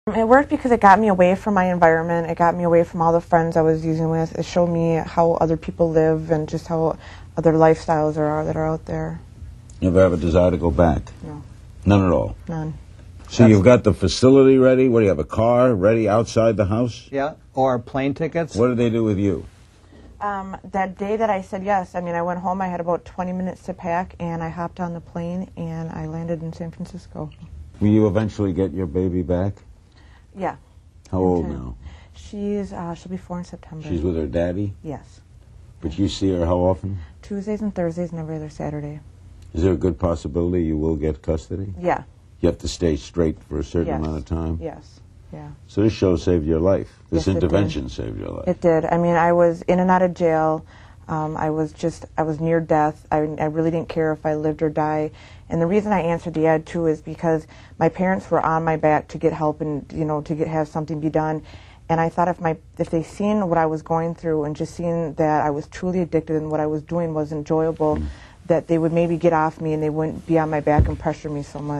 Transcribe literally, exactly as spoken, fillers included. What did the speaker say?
It worked because it got me away from my environment. It got me away from all the friends I was using with. It showed me how other people live and just how other lifestyles there are that are out there. You ever have a desire to go back? No. None at all? None. So That's you've got the facility ready? What, do you have a car ready outside the house? Yeah, or plane tickets? What did they do with you? Um, that day that I said yes, I mean, I went home, I had about twenty minutes to pack, and I hopped on the plane, and I landed in San Francisco. Will you eventually get your baby back? Yeah. How old now? She's, uh, she'll be four in September. She's with her daddy? Yes. But you see her how often? Tuesdays and Thursdays and every other Saturday. Is there a good possibility you will get custody? Yeah. You have to stay straight for a certain yes. amount of time? Yes. Yeah. So this show saved your life. This yes, intervention saved your life. It did. I mean, I was in and out of jail. Um, I was just, I was near death. I, I really didn't care if I lived or died. And the reason I answered the ad, too, is because my parents were on my back to get help and, you know, to get have something be done. And I thought if my if they seen what I was going through and just seeing that I was truly addicted and what I was doing was enjoyable, mm. that they would maybe get off me and they wouldn't be on my back and pressure me so much.